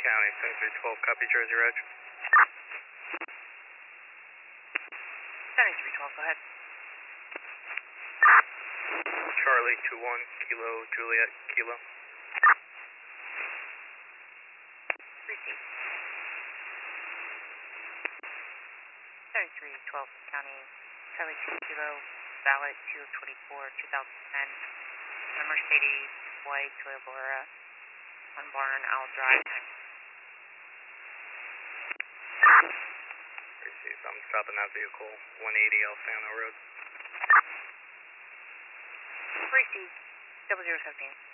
County, 7312, copy Jersey Reg. 7312, go ahead. Charlie 21, Kilo Juliet, Kilo. Receive. 7312 County, Charlie 2 Kilo, Ballot 2 of 24, 2010. Mercedes, white, Toyota, on Barn, Owl Drive. Receive, I'm stopping that vehicle, 180 Alfano Road. Receive, 0017.